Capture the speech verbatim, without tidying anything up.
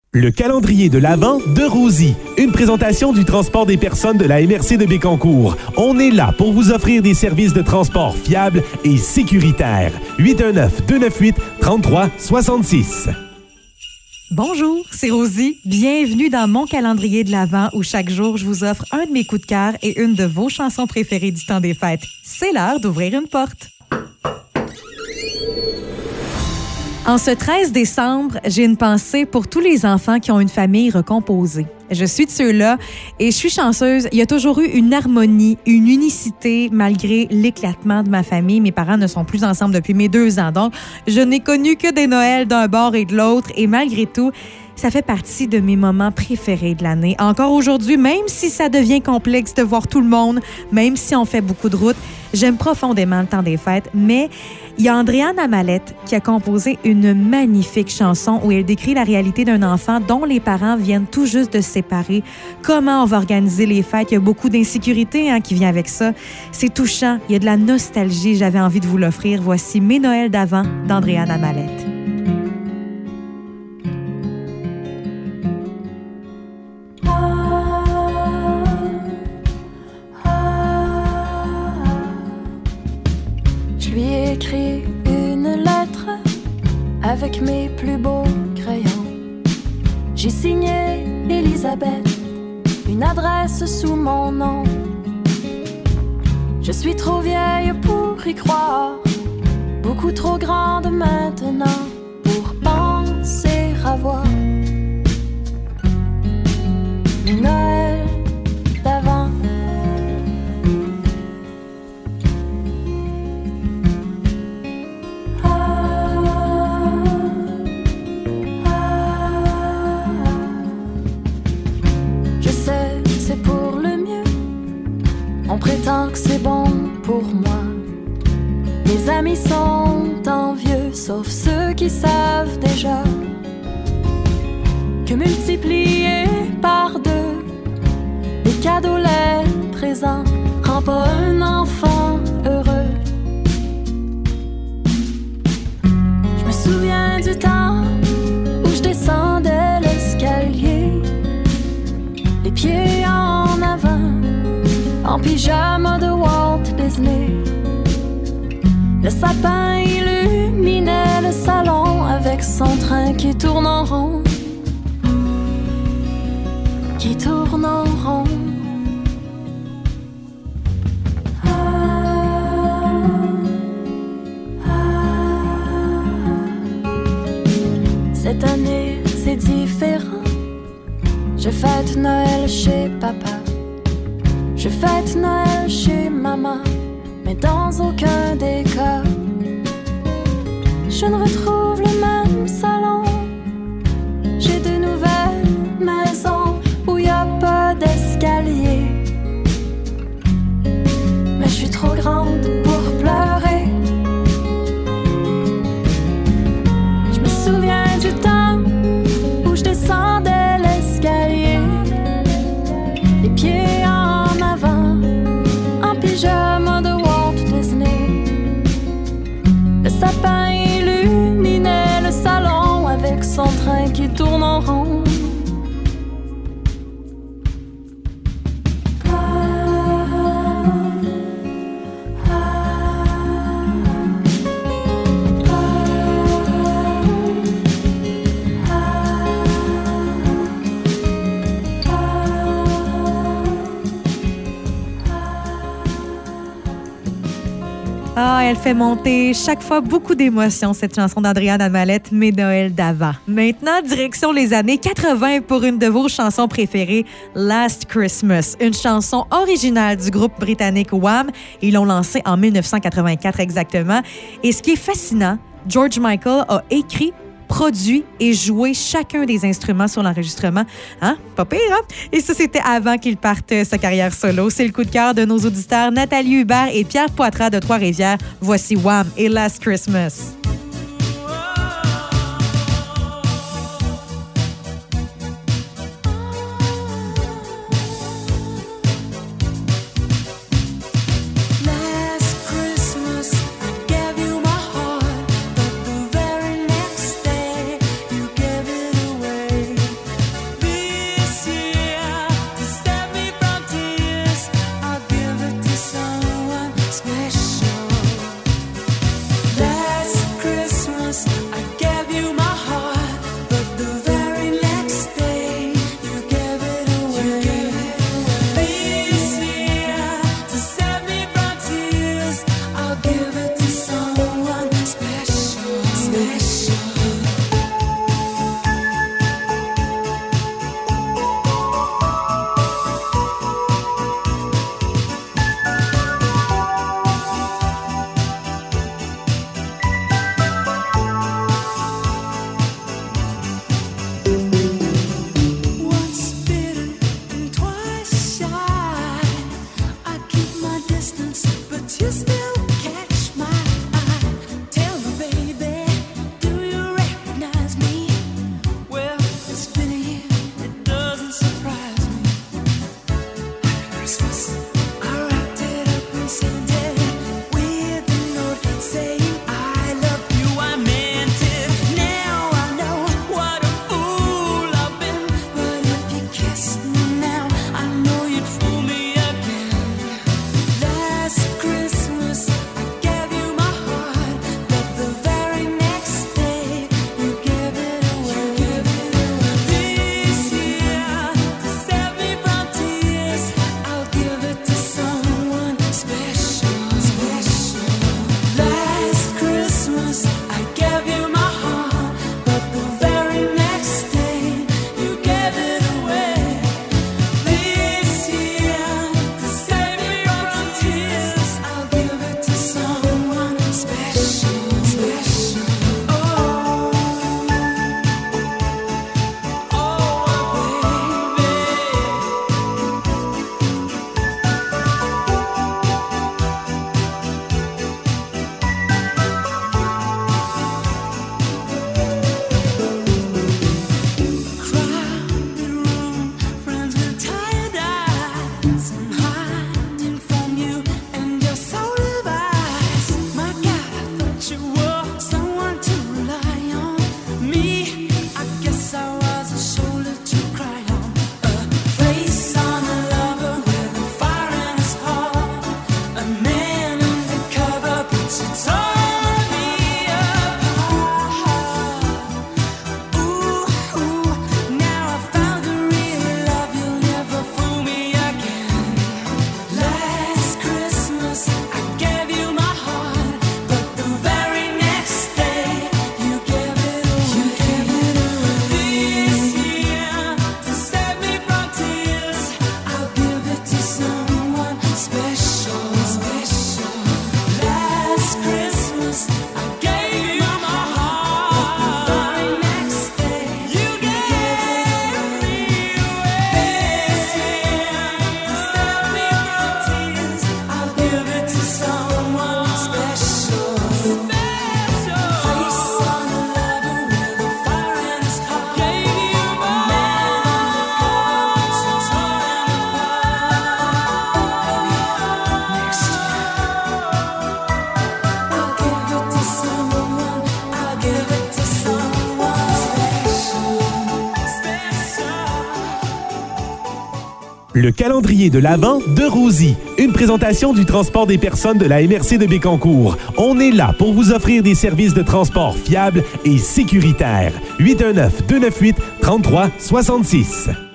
Le calendrier de l'Avent de Rosie. Une présentation du transport des personnes de la M R C de Bécancour. On est là pour vous offrir des services de transport fiables et sécuritaires. huit un neuf, deux neuf huit, trois trois six six. Bonjour, c'est Rosie. Bienvenue dans mon calendrier de l'Avent où chaque jour, je vous offre un de mes coups de cœur et une de vos chansons préférées du temps des fêtes. C'est l'heure d'ouvrir une porte. En ce treize décembre, j'ai une pensée pour tous les enfants qui ont une famille recomposée. Je suis de ceux-là et je suis chanceuse. Il y a toujours eu une harmonie, une unicité malgré l'éclatement de ma famille. Mes parents ne sont plus ensemble depuis mes deux ans. Donc, je n'ai connu que des Noëls d'un bord et de l'autre. Et malgré tout, ça fait partie de mes moments préférés de l'année. Encore aujourd'hui, même si ça devient complexe de voir tout le monde, même si on fait beaucoup de routes, j'aime profondément le temps des fêtes. Mais il y a Andréane Amalette qui a composé une magnifique chanson où elle décrit la réalité d'un enfant dont les parents viennent tout juste de se séparer. Comment on va organiser les fêtes? Il y a beaucoup d'insécurité hein, qui vient avec ça. C'est touchant. Il y a de la nostalgie. J'avais envie de vous l'offrir. Voici Mes Noëls d'avant d'Andréane Amalette. Je lui ai écrit une lettre avec mes plus beaux crayons. J'ai signé Elisabeth, une adresse sous mon nom. Je suis trop vieille pour y croire, beaucoup trop grande maintenant pour penser avoir mes Noëls d'avant. On prétend que c'est bon pour moi. Mes amis sont envieux, sauf ceux qui savent déjà que multiplié par deux, les cadeaux, les présents, rend pas un enfant heureux. Je me souviens du temps où je descendais l'escalier, les pieds en avant, en pyjama de Walt Disney. Le sapin illuminait le salon avec son train qui tourne en rond, qui tourne en rond. Ah, ah. Cette année, c'est différent. Je fête Noël chez papa. Je fête Noël chez maman, mais dans aucun des cas je ne retrouve le même salon. J'ai de nouvelles maisons où y a pas d'escalier, mais je suis trop grande pour pleurer. Je me souviens du temps où je descendais l'escalier, les pieds en pyjama de Walt Disney. Le sapin illuminait le salon avec son train qui tourne en rond. Ah, elle fait monter chaque fois beaucoup d'émotions, cette chanson d'Andréane Amalette, Mes Noëls d'avant. Maintenant, direction les années quatre-vingt pour une de vos chansons préférées, Last Christmas, une chanson originale du groupe britannique Wham. Ils l'ont lancée en dix-neuf cent quatre-vingt-quatre exactement. Et ce qui est fascinant, George Michael a écrit, produit et joué chacun des instruments sur l'enregistrement. Hein? Pas pire, hein? Et ça, c'était avant qu'il parte sa carrière solo. C'est le coup de cœur de nos auditeurs Nathalie Hubert et Pierre Poitras de Trois-Rivières. Voici Wham et Last Christmas. Away. Le calendrier de l'Avent de Rosie. Une présentation du transport des personnes de la M R C de Bécancour. On est là pour vous offrir des services de transport fiables et sécuritaires. huit un neuf, deux neuf huit, trois trois six six.